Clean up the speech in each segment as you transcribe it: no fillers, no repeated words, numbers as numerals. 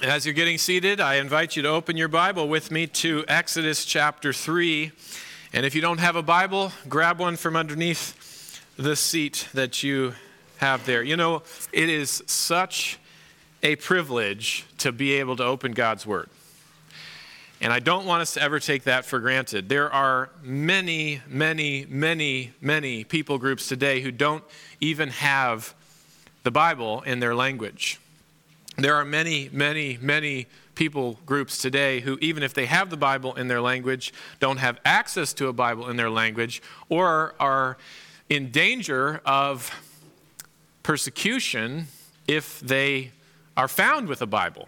As you're getting seated, I invite you to open your Bible with me to Exodus chapter 3. And if you don't have a Bible, grab one from underneath the seat that you have there. You know, it is such a privilege to be able to open God's Word. And I don't want us to ever take that for granted. There are many people groups today who don't even have the Bible in their language. There are many people groups today who, even if they have the Bible in their language, don't have access to a Bible in their language, or are in danger of persecution if they are found with a Bible.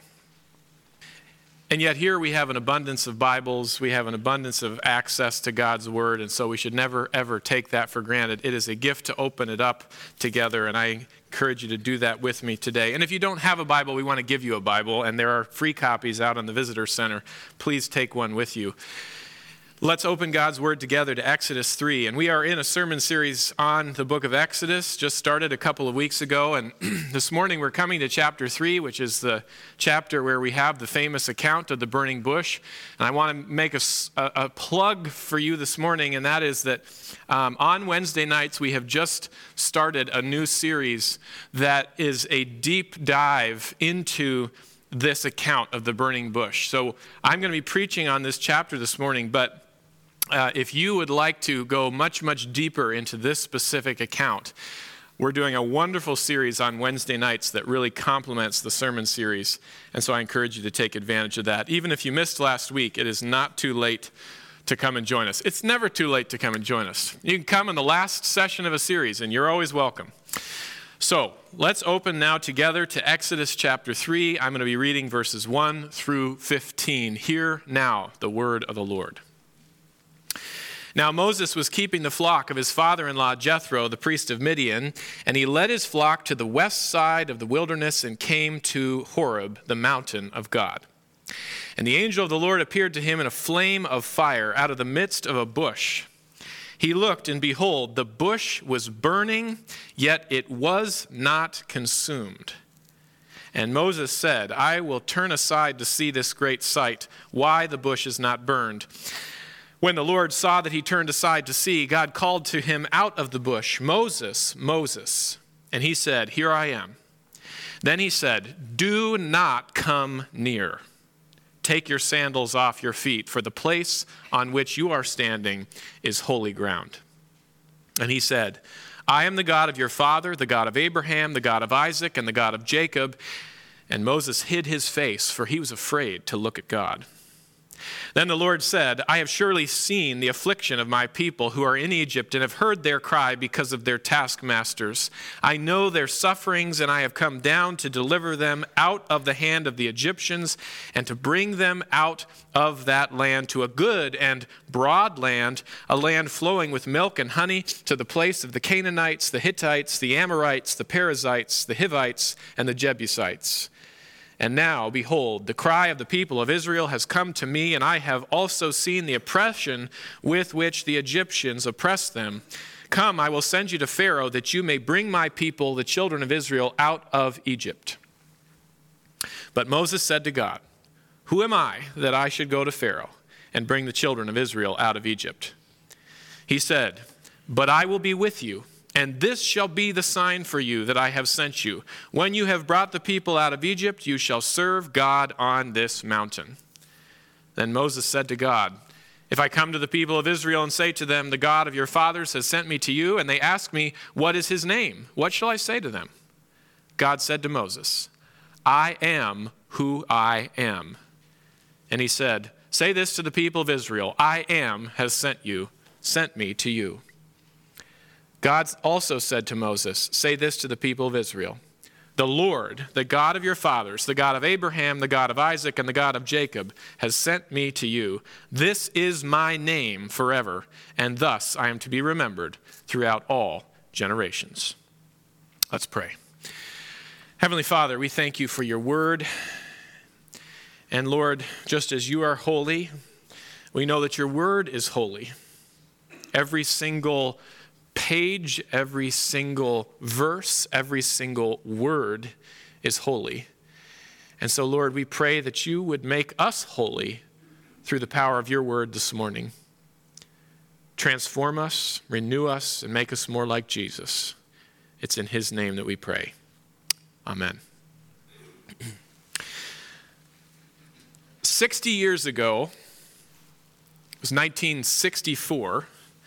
And yet here we have an abundance of Bibles, we have an abundance of access to God's Word, and so we should never, ever take that for granted. It is a gift to open it up together, and I encourage you to do that with me today. And if you don't have a Bible, we want to give you a Bible, and there are free copies out on the Visitor Center. Please take one with you. Let's open God's Word together to Exodus 3. And we are in a sermon series on the book of Exodus, just started a couple of weeks ago. And this morning we're coming to chapter 3, which is the chapter where we have the famous account of the burning bush. And I want to make a plug for you this morning, and that is that on Wednesday nights we have just started a new series that is a deep dive into this account of the burning bush. So I'm going to be preaching on this chapter this morning, but if you would like to go much deeper into this specific account, we're doing a wonderful series on Wednesday nights that really complements the sermon series, and so I encourage you to take advantage of that. Even if you missed last week, it is not too late to come and join us. It's never too late to come and join us. You can come in the last session of a series, and you're always welcome. So let's open now together to Exodus chapter 3. I'm going to be reading verses 1 through 15. Hear now the word of the Lord. Now Moses was keeping the flock of his father-in-law Jethro, the priest of Midian, and he led his flock to the west side of the wilderness and came to Horeb, the mountain of God. And the angel of the Lord appeared to him in a flame of fire out of the midst of a bush. He looked, and behold, the bush was burning, yet it was not consumed. And Moses said, I will turn aside to see this great sight, why the bush is not burned. When the Lord saw that he turned aside to see, God called to him out of the bush, Moses, Moses. And he said, Here I am. Then he said, Do not come near. Take your sandals off your feet, for the place on which you are standing is holy ground. And he said, I am the God of your father, the God of Abraham, the God of Isaac, and the God of Jacob. And Moses hid his face, for he was afraid to look at God. Then the Lord said, I have surely seen the affliction of my people who are in Egypt and have heard their cry because of their taskmasters. I know their sufferings, and I have come down to deliver them out of the hand of the Egyptians and to bring them out of that land to a good and broad land, a land flowing with milk and honey, to the place of the Canaanites, the Hittites, the Amorites, the Perizzites, the Hivites, and the Jebusites. And now, behold, the cry of the people of Israel has come to me, and I have also seen the oppression with which the Egyptians oppress them. Come, I will send you to Pharaoh, that you may bring my people, the children of Israel, out of Egypt. But Moses said to God, Who am I that I should go to Pharaoh and bring the children of Israel out of Egypt? He said, But I will be with you. And this shall be the sign for you that I have sent you. When you have brought the people out of Egypt, you shall serve God on this mountain. Then Moses said to God, If I come to the people of Israel and say to them, The God of your fathers has sent me to you, and they ask me, What is his name? What shall I say to them? God said to Moses, I am who I am. And he said, Say this to the people of Israel, I am has sent me to you. God also said to Moses, Say this to the people of Israel, The Lord, the God of your fathers, the God of Abraham, the God of Isaac, and the God of Jacob, has sent me to you. This is my name forever, and thus I am to be remembered throughout all generations. Let's pray. Heavenly Father, we thank you for your word. And Lord, just as you are holy, we know that your word is holy. Every single page, every single verse, every single word is holy. And so, Lord, we pray that you would make us holy through the power of your word this morning. Transform us, renew us, and make us more like Jesus. It's in his name that we pray. Amen. 60 years ago, it was 1964,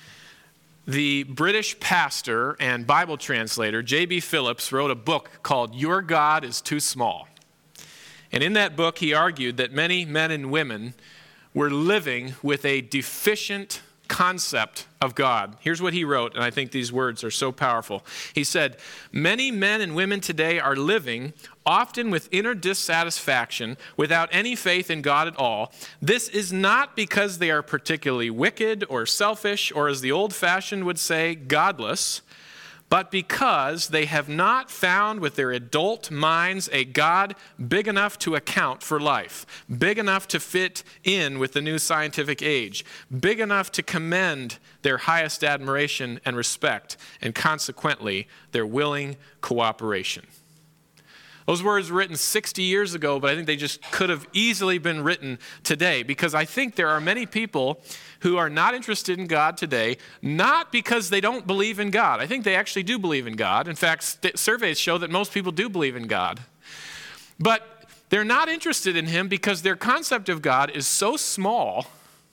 the British pastor and Bible translator J.B. Phillips wrote a book called Your God is Too Small. And in that book, he argued that many men and women were living with a deficient concept of God. Here's what he wrote, and I think these words are so powerful. He said, "Many men and women today are living often with inner dissatisfaction, without any faith in God at all. This is not because they are particularly wicked or selfish, or as the old-fashioned would say, godless, but because they have not found with their adult minds a God big enough to account for life, big enough to fit in with the new scientific age, big enough to commend their highest admiration and respect, and consequently, their willing cooperation." Those words were written 60 years ago, but I think they just could have easily been written today, because I think there are many people who are not interested in God today, not because they don't believe in God. I think they actually do believe in God. In fact, surveys show that most people do believe in God. But they're not interested in him because their concept of God is so small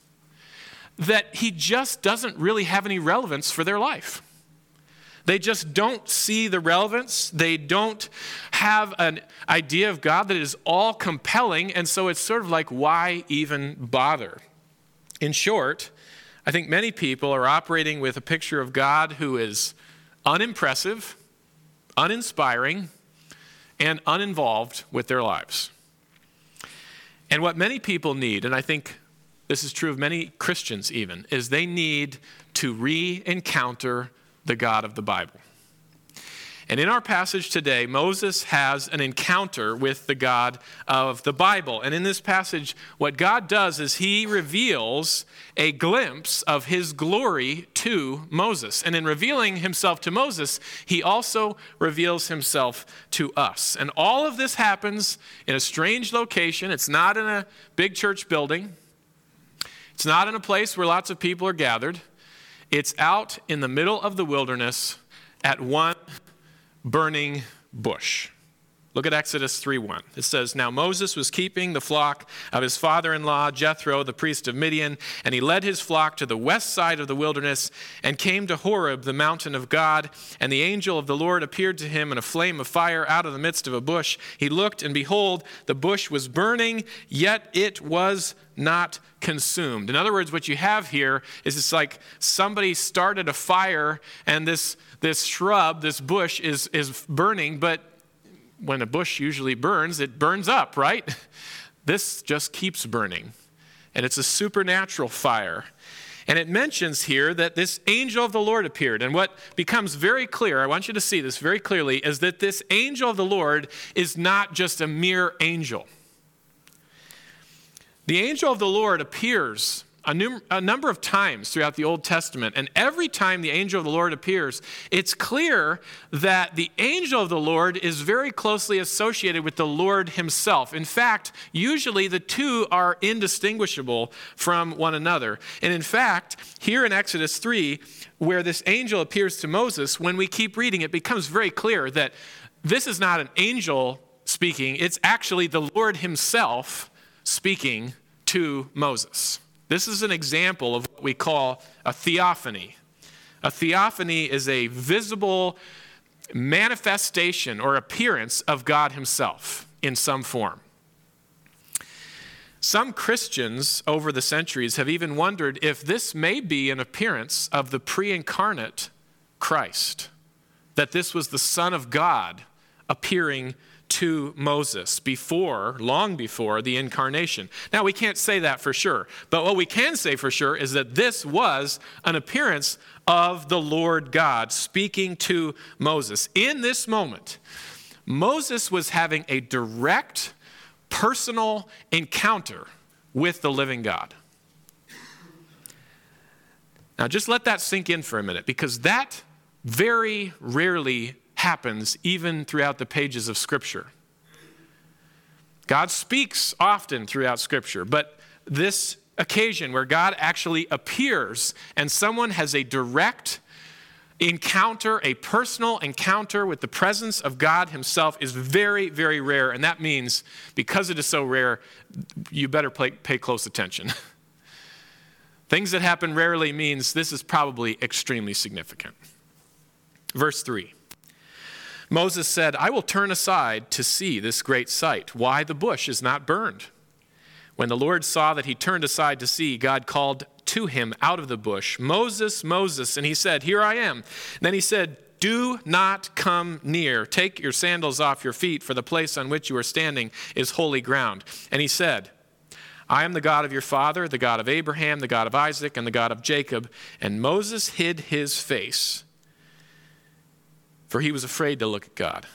that he just doesn't really have any relevance for their life. They just don't see the relevance. They don't have an idea of God that is all compelling, and so it's sort of like, why even bother? In short, I think many people are operating with a picture of God who is unimpressive, uninspiring, and uninvolved with their lives. And what many people need, and I think this is true of many Christians even, is they need to re-encounter the God of the Bible. And in our passage today, Moses has an encounter with the God of the Bible. And in this passage, what God does is he reveals a glimpse of his glory to Moses. And in revealing himself to Moses, he also reveals himself to us. And all of this happens in a strange location. It's not in a big church building. It's not in a place where lots of people are gathered. It's out in the middle of the wilderness at one burning bush. Look at Exodus 3:1. It says, "Now Moses was keeping the flock of his father-in-law, Jethro, the priest of Midian, and he led his flock to the west side of the wilderness and came to Horeb, the mountain of God. And the angel of the Lord appeared to him in a flame of fire out of the midst of a bush. He looked, and behold, the bush was burning, yet it was not consumed." In other words, what you have here is it's like somebody started a fire, and this shrub, this bush is burning, but when a bush usually burns, it burns up, right? This just keeps burning. And it's a supernatural fire. And it mentions here that this angel of the Lord appeared. And what becomes very clear, I want you to see this very clearly, is that this angel of the Lord is not just a mere angel. The angel of the Lord appears a number of times throughout the Old Testament, and every time the angel of the Lord appears, it's clear that the angel of the Lord is very closely associated with the Lord himself. In fact, usually the two are indistinguishable from one another. And in fact, here in Exodus 3, where this angel appears to Moses, when we keep reading, it becomes very clear that this is not an angel speaking, it's actually the Lord himself speaking to Moses. This is an example of what we call a theophany. A theophany is a visible manifestation or appearance of God himself in some form. Some Christians over the centuries have even wondered if this may be an appearance of the pre-incarnate Christ, that this was the Son of God appearing to Moses long before the incarnation. Now, we can't say that for sure, but what we can say for sure is that this was an appearance of the Lord God speaking to Moses. In this moment, Moses was having a direct, personal encounter with the living God. Now, just let that sink in for a minute, because that very rarely happens even throughout the pages of Scripture. God speaks often throughout Scripture, but this occasion where God actually appears and someone has a direct encounter, a personal encounter with the presence of God himself is very, very rare. And that means, because it is so rare, you better pay close attention. Things that happen rarely means this is probably extremely significant. Verse 3. Moses said, I will turn aside to see this great sight, why the bush is not burned. When the Lord saw that he turned aside to see, God called to him out of the bush, Moses, Moses, and he said, here I am. And then he said, do not come near. Take your sandals off your feet, for the place on which you are standing is holy ground. And he said, I am the God of your father, the God of Abraham, the God of Isaac, and the God of Jacob. And Moses hid his face, for he was afraid to look at God.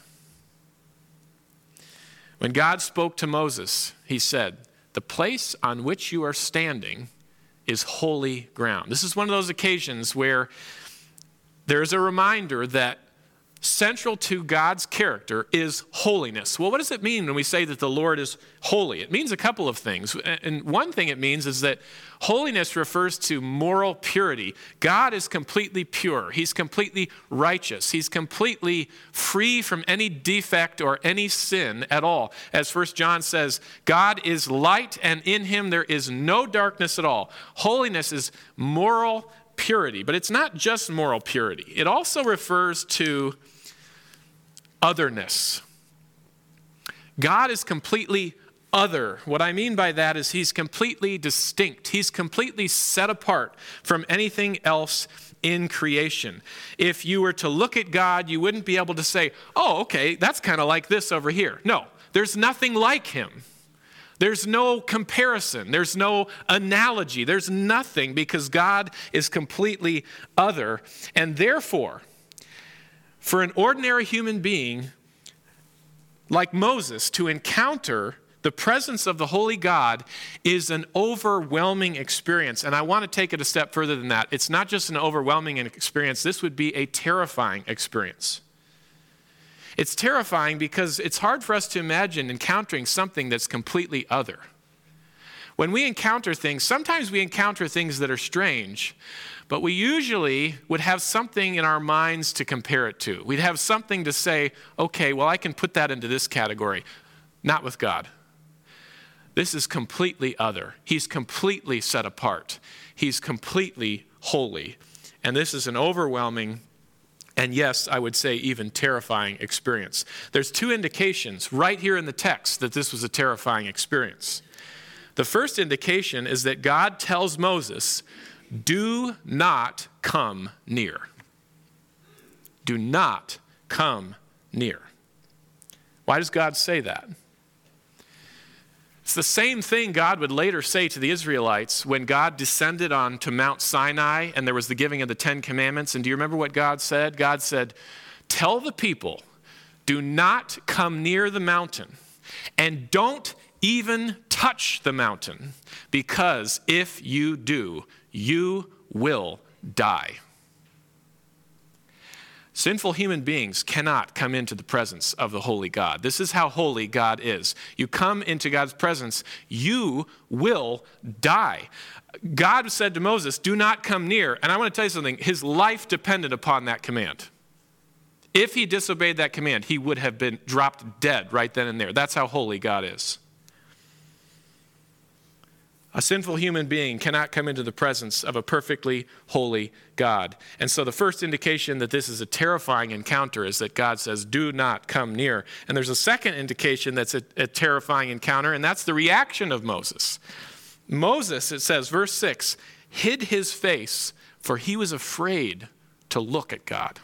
When God spoke to Moses, he said, the place on which you are standing is holy ground. This is one of those occasions where there's a reminder that central to God's character is holiness. Well, what does it mean when we say that the Lord is holy? It means a couple of things. And one thing it means is that holiness refers to moral purity. God is completely pure. He's completely righteous. He's completely free from any defect or any sin at all. As 1 John says, God is light and in him there is no darkness at all. Holiness is moral purity, but it's not just moral purity. It also refers to otherness. God is completely other. What I mean by that is he's completely distinct. He's completely set apart from anything else in creation. If you were to look at God, you wouldn't be able to say, oh, okay, that's kind of like this over here. No, there's nothing like him. There's no comparison. There's no analogy. There's nothing, because God is completely other. And therefore, for an ordinary human being like Moses to encounter the presence of the holy God is an overwhelming experience. And I want to take it a step further than that. It's not just an overwhelming experience. This would be a terrifying experience. It's terrifying because it's hard for us to imagine encountering something that's completely other. When we encounter things, sometimes we encounter things that are strange, but we usually would have something in our minds to compare it to. We'd have something to say, okay, well, I can put that into this category. Not with God. This is completely other. He's completely set apart. He's completely holy. And this is an overwhelming, and yes, I would say even terrifying experience. There's two indications right here in the text that this was a terrifying experience. The first indication is that God tells Moses, do not come near. Do not come near. Why does God say that? It's the same thing God would later say to the Israelites when God descended onto Mount Sinai and there was the giving of the 10 Commandments. And do you remember what God said? God said, tell the people, do not come near the mountain and don't even touch the mountain, because if you do, you will die. Sinful human beings cannot come into the presence of the holy God. This is how holy God is. You come into God's presence, you will die. God said to Moses, do not come near. And I want to tell you something. His life depended upon that command. If he disobeyed that command, he would have been dropped dead right then and there. That's how holy God is. A sinful human being cannot come into the presence of a perfectly holy God. And so the first indication that this is a terrifying encounter is that God says, do not come near. And there's a second indication that's a terrifying encounter, and that's the reaction of Moses. Moses, it says, verse 6, hid his face, for he was afraid to look at God.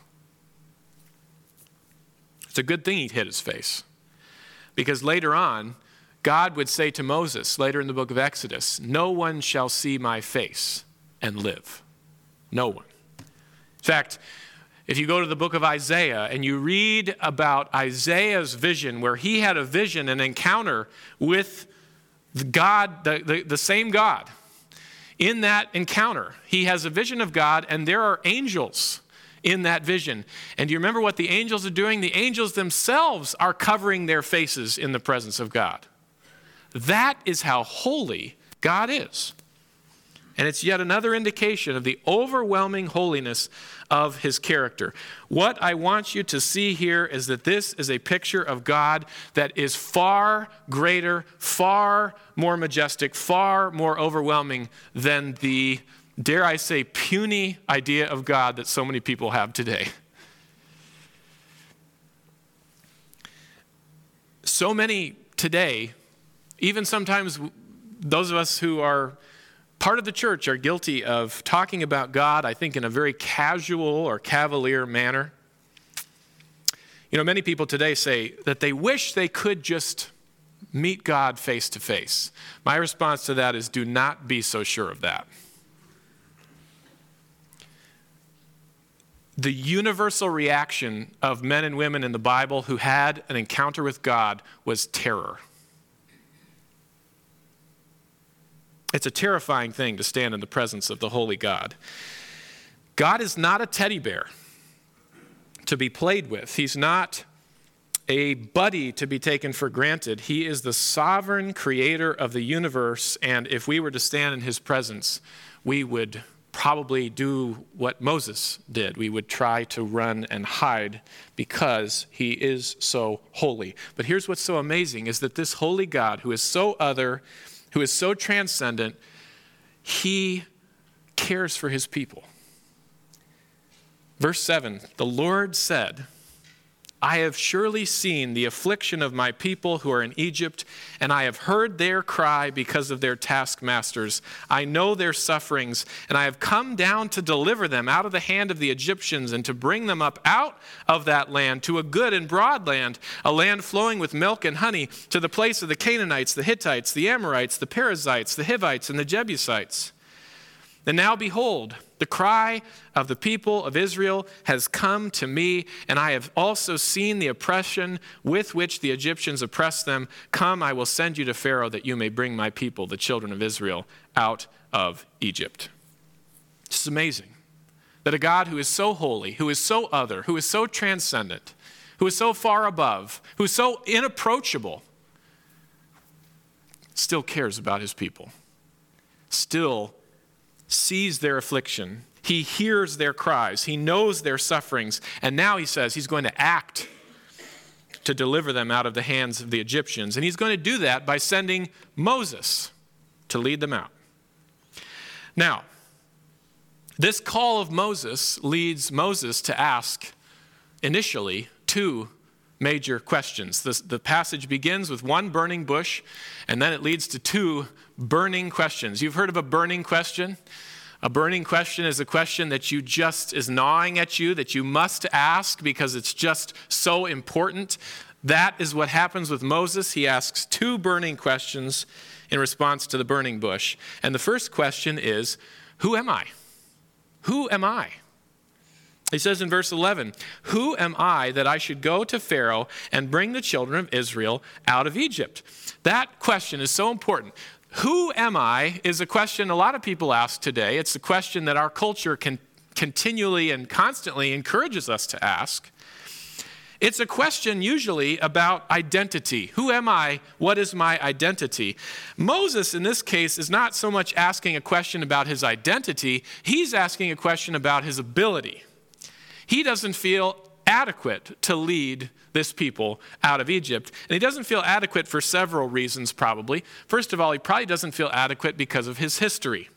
It's a good thing he hid his face, because later on, God would say to Moses, later in the book of Exodus, no one shall see my face and live. No one. In fact, if you go to the book of Isaiah and you read about Isaiah's vision, where he had a vision, an encounter with God, the same God. In that encounter, he has a vision of God, and there are angels in that vision. And do you remember what the angels are doing? The angels themselves are covering their faces in the presence of God. That is how holy God is. And it's yet another indication of the overwhelming holiness of his character. What I want you to see here is that this is a picture of God that is far greater, far more majestic, far more overwhelming than the, dare I say, puny idea of God that so many people have today. So many today, even sometimes those of us who are part of the church are guilty of talking about God, I think, in a very casual or cavalier manner. You know, many people today say that they wish they could just meet God face to face. My response to that is, do not be so sure of that. The universal reaction of men and women in the Bible who had an encounter with God was terror. It's a terrifying thing to stand in the presence of the holy God. God is not a teddy bear to be played with. He's not a buddy to be taken for granted. He is the sovereign creator of the universe, and if we were to stand in his presence, we would probably do what Moses did. We would try to run and hide because he is so holy. But here's what's so amazing is that this holy God, who is so other, who is so transcendent, he cares for his people. Verse 7, the Lord said, I have surely seen the affliction of my people who are in Egypt, and I have heard their cry because of their taskmasters. I know their sufferings, and I have come down to deliver them out of the hand of the Egyptians and to bring them up out of that land to a good and broad land, a land flowing with milk and honey, to the place of the Canaanites, the Hittites, the Amorites, the Perizzites, the Hivites, and the Jebusites. And now behold, the cry of the people of Israel has come to me, and I have also seen the oppression with which the Egyptians oppress them. Come, I will send you to Pharaoh that you may bring my people, the children of Israel, out of Egypt. It's amazing that a God who is so holy, who is so other, who is so transcendent, who is so far above, who is so inapproachable, still cares about his people, still sees their affliction. He hears their cries. He knows their sufferings. And now he says he's going to act to deliver them out of the hands of the Egyptians. And he's going to do that by sending Moses to lead them out. Now, this call of Moses leads Moses to ask initially two major questions. The passage begins with one burning bush, and then it leads to two burning questions. You've heard of a burning question? A burning question is a question that is gnawing at you, that you must ask because it's just so important. That is what happens with Moses. He asks two burning questions in response to the burning bush. And the first question is, who am I? Who am I? He says in verse 11, who am I that I should go to Pharaoh and bring the children of Israel out of Egypt? That question is so important. Who am I is a question a lot of people ask today. It's a question that our culture continually and constantly encourages us to ask. It's a question usually about identity. Who am I? What is my identity? Moses, in this case, is not so much asking a question about his identity. He's asking a question about his ability. He doesn't feel adequate to lead this people out of Egypt. And he doesn't feel adequate for several reasons, probably. First of all, he probably doesn't feel adequate because of his history.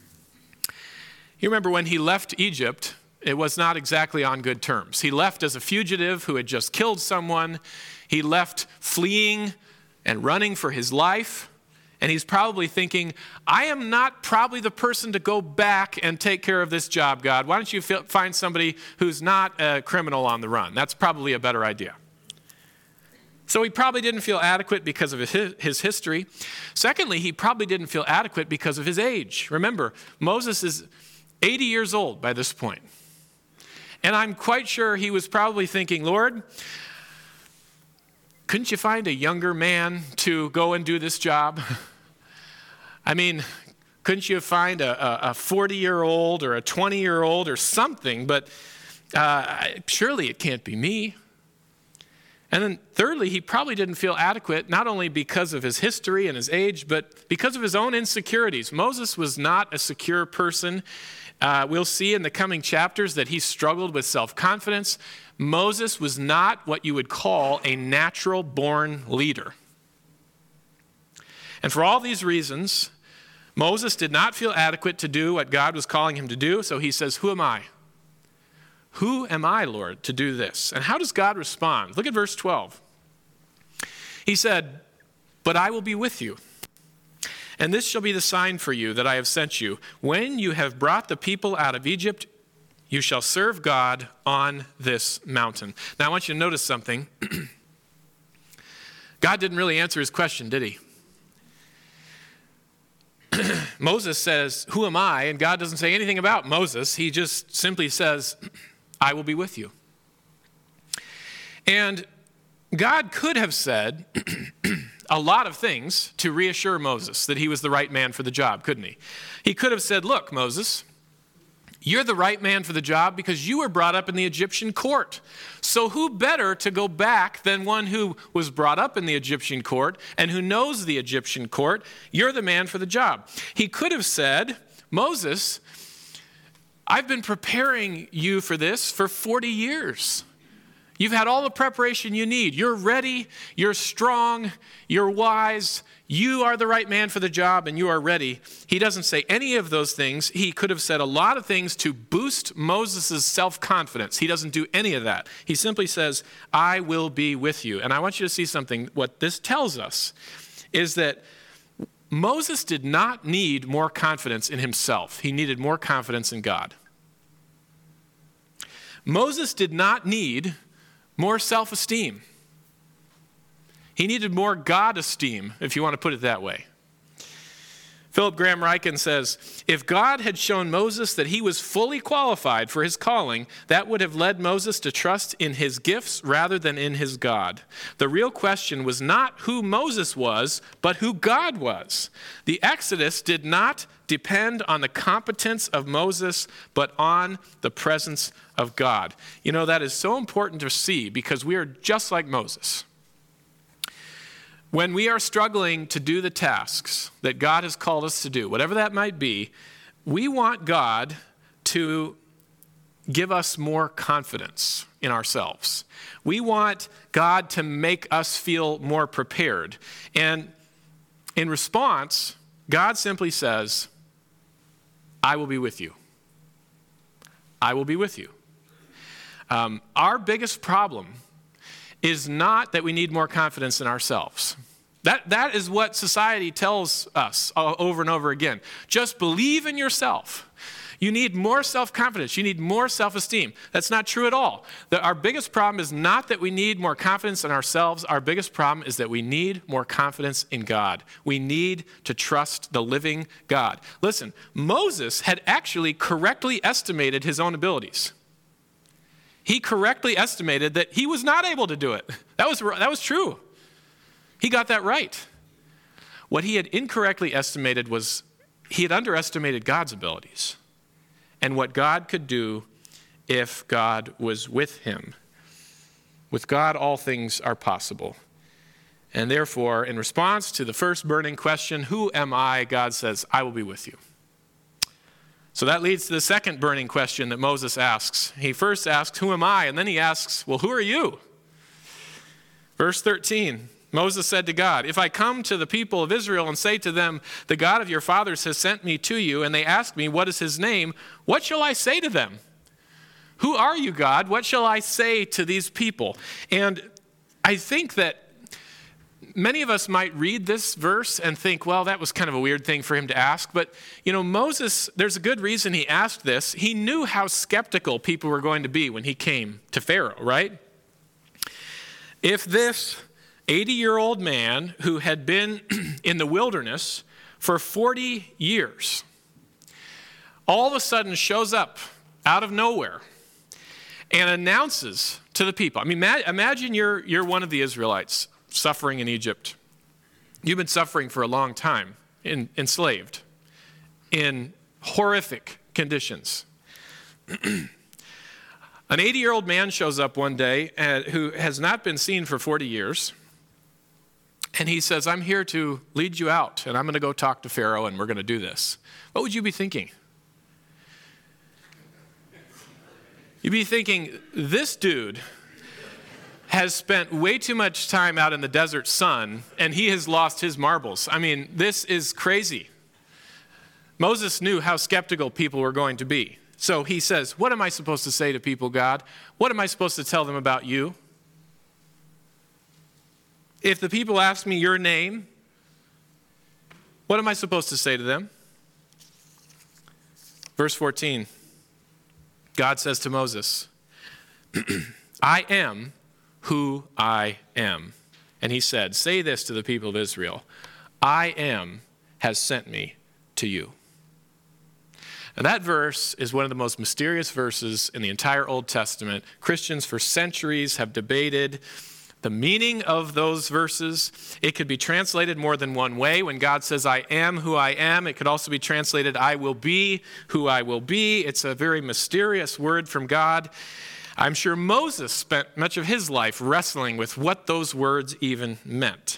You remember when he left Egypt, it was not exactly on good terms. He left as a fugitive who had just killed someone. He left fleeing and running for his life. And he's probably thinking, I am not probably the person to go back and take care of this job, God. Why don't you find somebody who's not a criminal on the run? That's probably a better idea. So he probably didn't feel adequate because of his history. Secondly, he probably didn't feel adequate because of his age. Remember, Moses is 80 years old by this point. And I'm quite sure he was probably thinking, Lord, couldn't you find a younger man to go and do this job? I mean, couldn't you find a 40-year-old or a 20-year-old or something? But surely it can't be me. And then thirdly, he probably didn't feel adequate, not only because of his history and his age, but because of his own insecurities. Moses was not a secure person. We'll see in the coming chapters that he struggled with self-confidence. Moses was not what you would call a natural-born leader. And for all these reasons, Moses did not feel adequate to do what God was calling him to do, so he says, "Who am I? Who am I, Lord, to do this?" And how does God respond? Look at verse 12. He said, "But I will be with you. And this shall be the sign for you that I have sent you. When you have brought the people out of Egypt, you shall serve God on this mountain." Now I want you to notice something. God didn't really answer his question, did he? Moses says, "Who am I?" And God doesn't say anything about Moses. He just simply says, "I will be with you." And God could have said a lot of things to reassure Moses that he was the right man for the job, couldn't he? He could have said, "Look, Moses, you're the right man for the job because you were brought up in the Egyptian court. So who better to go back than one who was brought up in the Egyptian court and who knows the Egyptian court? You're the man for the job." He could have said, "Moses, I've been preparing you for this for 40 years. You've had all the preparation you need. You're ready, you're strong, you're wise, you are the right man for the job, and you are ready." He doesn't say any of those things. He could have said a lot of things to boost Moses' self-confidence. He doesn't do any of that. He simply says, "I will be with you." And I want you to see something. What this tells us is that Moses did not need more confidence in himself. He needed more confidence in God. Moses did not need more self-esteem. He needed more God-esteem, if you want to put it that way. Philip Graham Ryken says, "If God had shown Moses that he was fully qualified for his calling, that would have led Moses to trust in his gifts rather than in his God. The real question was not who Moses was, but who God was. The Exodus did not depend on the competence of Moses, but on the presence of God." You know, that is so important to see because we are just like Moses. When we are struggling to do the tasks that God has called us to do, whatever that might be, we want God to give us more confidence in ourselves. We want God to make us feel more prepared. And in response, God simply says, "I will be with you. I will be with you." Our biggest problem is not that we need more confidence in ourselves. That is what society tells us over and over again. Just believe in yourself. You need more self-confidence. You need more self-esteem. That's not true at all. Our biggest problem is not that we need more confidence in ourselves. Our biggest problem is that we need more confidence in God. We need to trust the living God. Listen, Moses had actually correctly estimated his own abilities. He correctly estimated that he was not able to do it. That was true. He got that right. What he had incorrectly estimated was he had underestimated God's abilities and what God could do if God was with him. With God, all things are possible. And therefore, in response to the first burning question, "Who am I?" God says, "I will be with you." So that leads to the second burning question that Moses asks. He first asks, "Who am I?" And then he asks, "Well, who are you?" Verse 13, Moses said to God, "If I come to the people of Israel and say to them, 'The God of your fathers has sent me to you,' and they ask me, 'What is his name?' what shall I say to them? Who are you, God? What shall I say to these people?" And I think that many of us might read this verse and think, well, that was kind of a weird thing for him to ask. But, you know, Moses, there's a good reason he asked this. He knew how skeptical people were going to be when he came to Pharaoh, right? If this 80-year-old man who had been in the wilderness for 40 years all of a sudden shows up out of nowhere and announces to the people. I mean, imagine you're one of the Israelites suffering in Egypt. You've been suffering for a long time, enslaved, in horrific conditions. An 80-year-old man shows up one day who has not been seen for 40 years. And he says, I'm here to lead you out, and I'm going to go talk to Pharaoh, and we're going to do this. What would you be thinking? You'd be thinking, this dude has spent way too much time out in the desert sun, and he has lost his marbles. I mean, this is crazy. Moses knew how skeptical people were going to be. So he says, what am I supposed to say to people, God? What am I supposed to tell them about you? If the people ask me your name, what am I supposed to say to them? Verse 14, God says to Moses, I am who I am. And he said, say this to the people of Israel, I am has sent me to you. And that verse is one of the most mysterious verses in the entire Old Testament. Christians for centuries have debated the meaning of those verses. It could be translated more than one way. When God says, I am who I am, it could also be translated, I will be who I will be. It's a very mysterious word from God. I'm sure Moses spent much of his life wrestling with what those words even meant.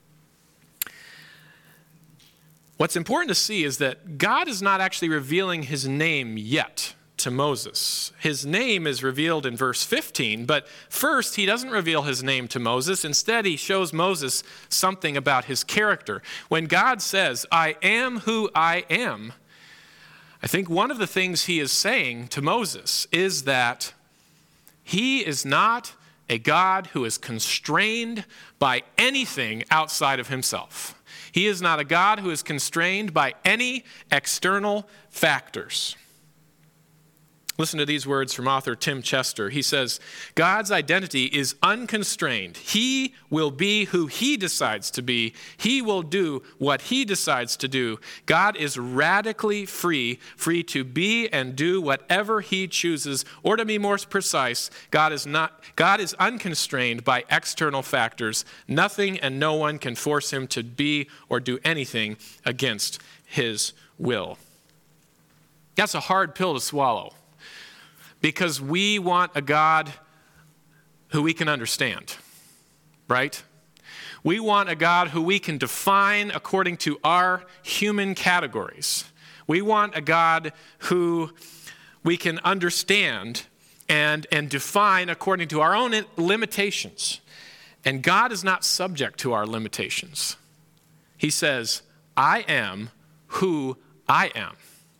What's important to see is that God is not actually revealing his name yet to Moses. His name is revealed in verse 15, but first he doesn't reveal his name to Moses. Instead, he shows Moses something about his character. When God says, I am who I am, I think one of the things he is saying to Moses is that he is not a God who is constrained by anything outside of himself. He is not a God who is constrained by any external factors. Listen to these words from author Tim Chester. He says, God's identity is unconstrained. He will be who he decides to be. He will do what he decides to do. God is radically free to be and do whatever he chooses. Or to be more precise, God is unconstrained by external factors. Nothing and no one can force him to be or do anything against his will. That's a hard pill to swallow. Because we want a God who we can understand, right? We want a God who we can define according to our human categories. We want a God who we can understand and define according to our own limitations. And God is not subject to our limitations. He says, I am who I am.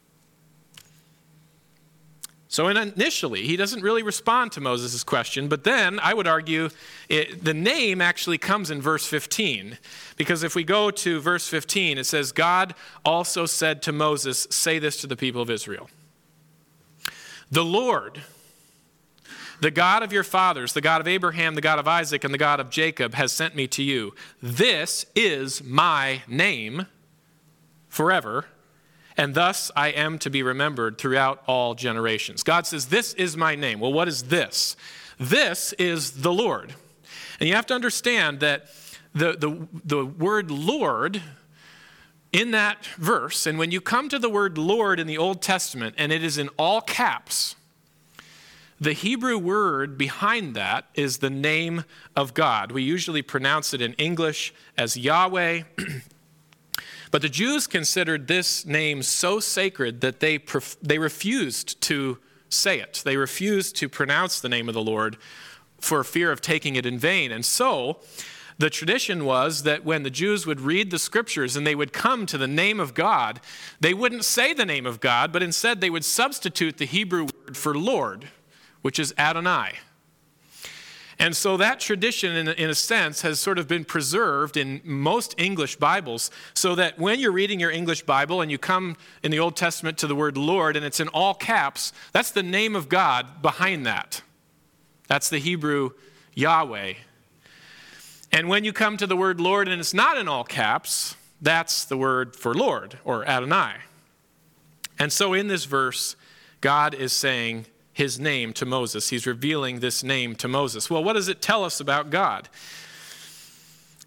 So initially, he doesn't really respond to Moses' question, but then I would argue the name actually comes in verse 15. Because if we go to verse 15, it says, God also said to Moses, say this to the people of Israel. The Lord, the God of your fathers, the God of Abraham, the God of Isaac, and the God of Jacob has sent me to you. This is my name forever. And thus I am to be remembered throughout all generations. God says, this is my name. Well, what is this? This is the Lord. And you have to understand that the word Lord in that verse, and when you come to the word Lord in the Old Testament, and it is in all caps, the Hebrew word behind that is the name of God. We usually pronounce it in English as Yahweh. But the Jews considered this name so sacred that they refused to say it. They refused to pronounce the name of the Lord for fear of taking it in vain. And so the tradition was that when the Jews would read the scriptures and they would come to the name of God, they wouldn't say the name of God, but instead they would substitute the Hebrew word for Lord, which is Adonai. And so that tradition, in a sense, has sort of been preserved in most English Bibles, so that when you're reading your English Bible and you come in the Old Testament to the word Lord, and it's in all caps, that's the name of God behind that. That's the Hebrew Yahweh. And when you come to the word Lord and it's not in all caps, that's the word for Lord, or Adonai. And so in this verse, God is saying his name to Moses. He's revealing this name to Moses. Well, what does it tell us about God?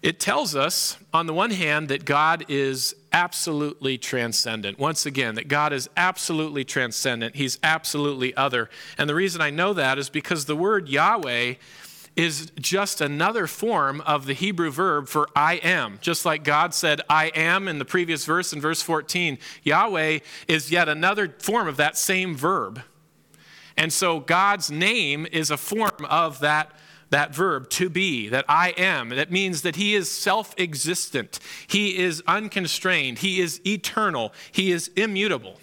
It tells us, on the one hand, that God is absolutely transcendent. Once again, that God is absolutely transcendent. He's absolutely other. And the reason I know that is because the word Yahweh is just another form of the Hebrew verb for I am. Just like God said, I am in the previous verse, in verse 14, Yahweh is yet another form of that same verb. And so God's name is a form of that verb, to be, that I am. That means that he is self-existent. He is unconstrained. He is eternal. He is immutable.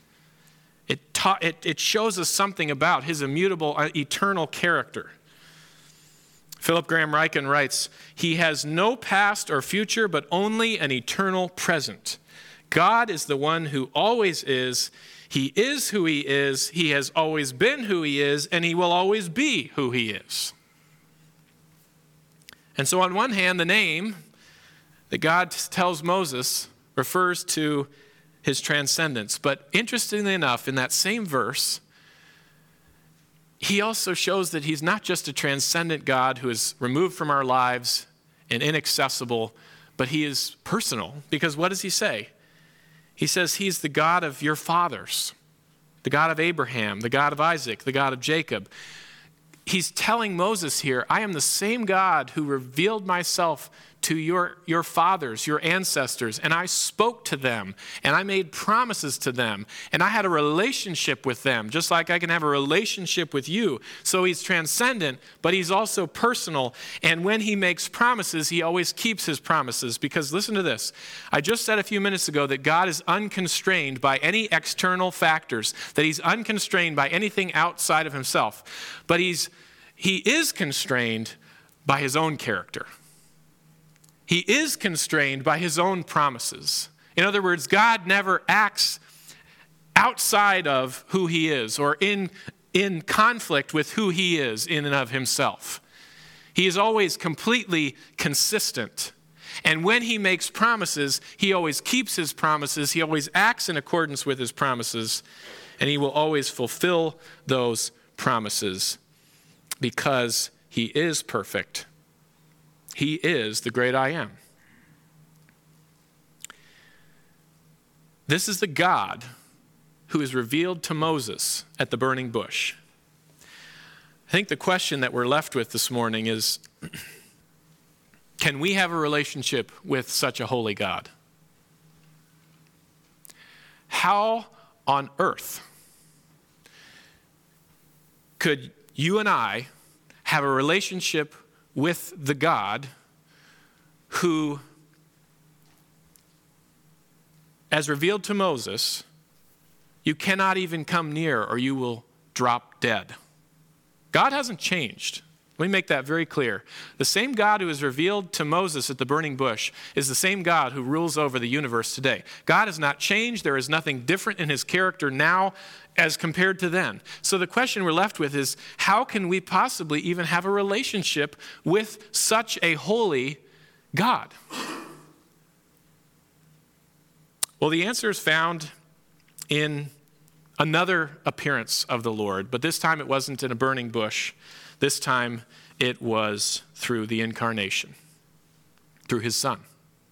It shows us something about his immutable, eternal character. Philip Graham Ryken writes, he has no past or future, but only an eternal present. God is the one who always is. He is who he is. He has always been who he is, and he will always be who he is. And so on one hand, the name that God tells Moses refers to his transcendence. But interestingly enough, in that same verse, he also shows that he's not just a transcendent God who is removed from our lives and inaccessible, but he is personal. Because what does he say? He says he's the God of your fathers, the God of Abraham, the God of Isaac, the God of Jacob. He's telling Moses here, I am the same God who revealed myself to your fathers, your ancestors, and I spoke to them, and I made promises to them, and I had a relationship with them, just like I can have a relationship with you. So he's transcendent, but he's also personal, and when he makes promises, he always keeps his promises, because listen to this. I just said a few minutes ago that God is unconstrained by any external factors, that he's unconstrained by anything outside of himself, but he is constrained by his own character. He is constrained by his own promises. In other words, God never acts outside of who he is or in conflict with who he is in and of himself. He is always completely consistent. And when he makes promises, he always keeps his promises. He always acts in accordance with his promises. And he will always fulfill those promises because he is perfect. He is the great I am. This is the God who is revealed to Moses at the burning bush. I think the question that we're left with this morning is, can we have a relationship with such a holy God? How on earth could you and I have a relationship with the God who, as revealed to Moses, you cannot even come near or you will drop dead? God hasn't changed. Let me make that very clear. The same God who is revealed to Moses at the burning bush is the same God who rules over the universe today. God has not changed. There is nothing different in his character now as compared to then. So the question we're left with is, how can we possibly even have a relationship with such a holy God? Well, the answer is found in another appearance of the Lord, but this time it wasn't in a burning bush. This time it was through the incarnation, through his Son.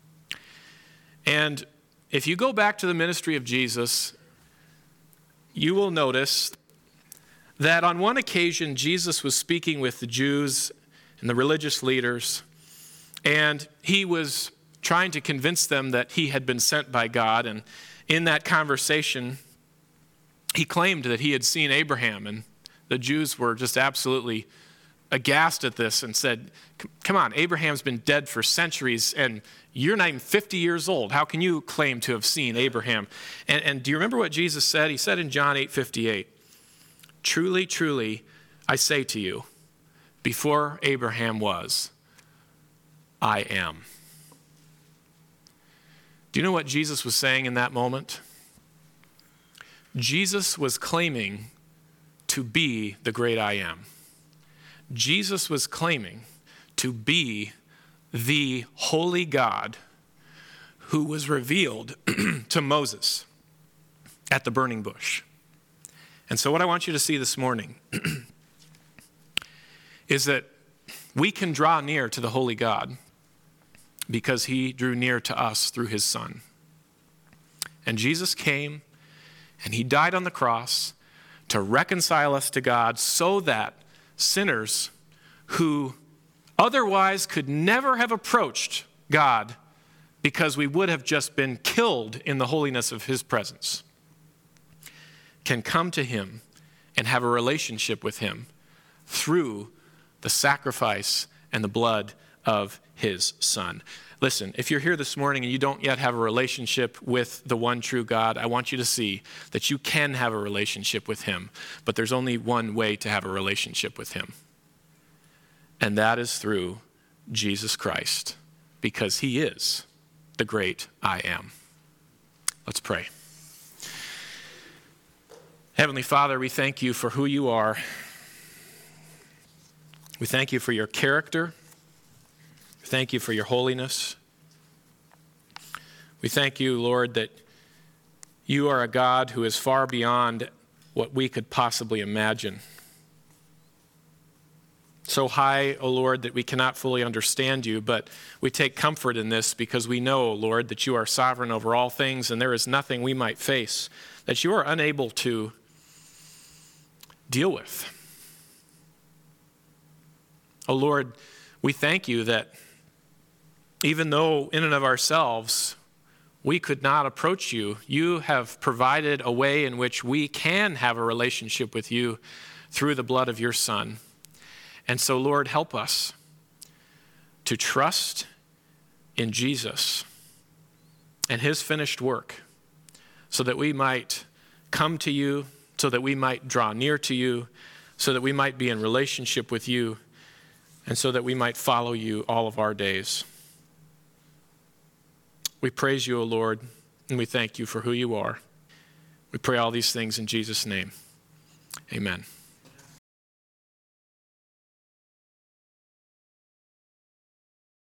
And if you go back to the ministry of Jesus, you will notice that on one occasion Jesus was speaking with the Jews and the religious leaders, and he was trying to convince them that he had been sent by God. And in that conversation, he claimed that he had seen Abraham, and the Jews were just absolutely aghast at this and said, come on, Abraham's been dead for centuries and you're not even 50 years old. How can you claim to have seen Abraham? And do you remember what Jesus said? He said in John 8:58, truly, truly, I say to you, before Abraham was, I am. Do you know what Jesus was saying in that moment? Jesus was claiming to be the great I am. Jesus was claiming to be the holy God who was revealed to Moses at the burning bush. And so what I want you to see this morning is that we can draw near to the holy God because he drew near to us through his Son. And Jesus came and he died on the cross to reconcile us to God so that sinners who otherwise could never have approached God because we would have just been killed in the holiness of his presence can come to him and have a relationship with him through the sacrifice and the blood of his Son. Listen, if you're here this morning and you don't yet have a relationship with the one true God, I want you to see that you can have a relationship with him, but there's only one way to have a relationship with him, and that is through Jesus Christ, because he is the great I am. Let's pray. Heavenly Father, we thank you for who you are. We thank you for your character. Thank you for your holiness. We thank you, Lord, that you are a God who is far beyond what we could possibly imagine. So high, O Lord, that we cannot fully understand you, but we take comfort in this because we know, Lord, that you are sovereign over all things and there is nothing we might face that you are unable to deal with. O Lord, we thank you that even though in and of ourselves we could not approach you, you have provided a way in which we can have a relationship with you through the blood of your Son. And so, Lord, help us to trust in Jesus and his finished work so that we might come to you, so that we might draw near to you, so that we might be in relationship with you, and so that we might follow you all of our days. We praise you, O Lord, and we thank you for who you are. We pray all these things in Jesus' name. Amen.